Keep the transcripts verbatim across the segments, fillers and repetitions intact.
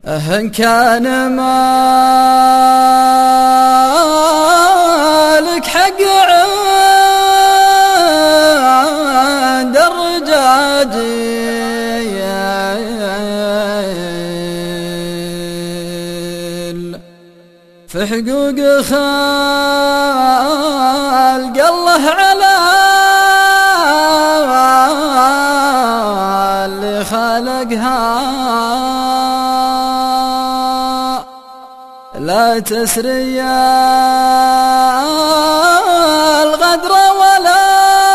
إن كان مالك حق عند الرجاج في حقوق خلق الله على اللي خلقها لا تسري الغدر ولا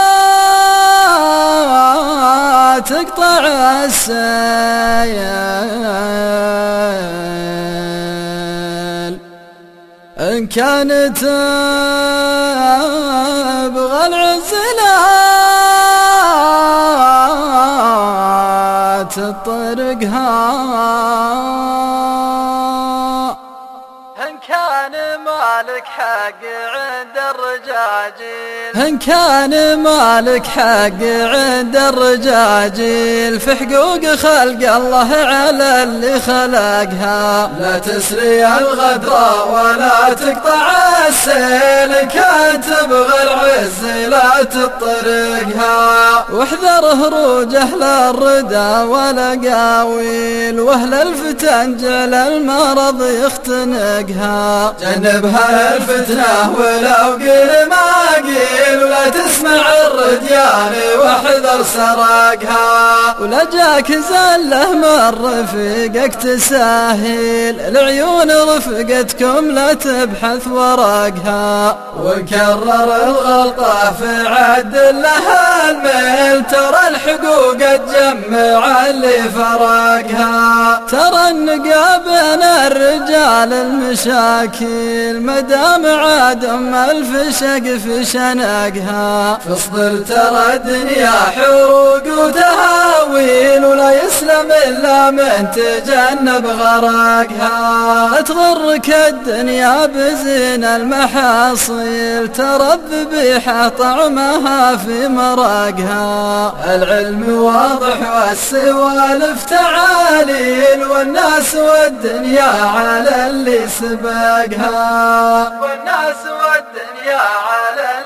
تقطع السيل إن كانت تبغى العز لا تطرقها كان مالك حق عند الرجاجيل إن كان مالك حق عند الرجاجيل في حقوق خلق الله على اللي خلقها لا تسري الغدر ولا تقطع السيل كان تبغى العز لا تطرقها واحذر هروج أهل الردى والأقاويل وأهل الفتن جعل المرض يختنقها جنبها الفتنة ولو قيل ما قيل ولا تسمع الرديان واحذر سرقها ولا جاك زله من رفيقك تساهل العيون رفقتكم لا تبحث ورقها وكرر الغلطة في عد لها الميل ترى الحقوق تجمع اللي فرقها ترى النقا بين الرجال المشاكل مدام عاد ام الفشق في شنقها فاصبر ترى الدنيا حروق وتهاويل ولا يسلم الا من تجنب غرقها لا تغرك الدنيا بزين المحاصيل ترى الذبيحة طعمها في مرقها العلم واضح والسوالف تعاليل والناس والدنيا على اللي سبقها والناس والدنيا على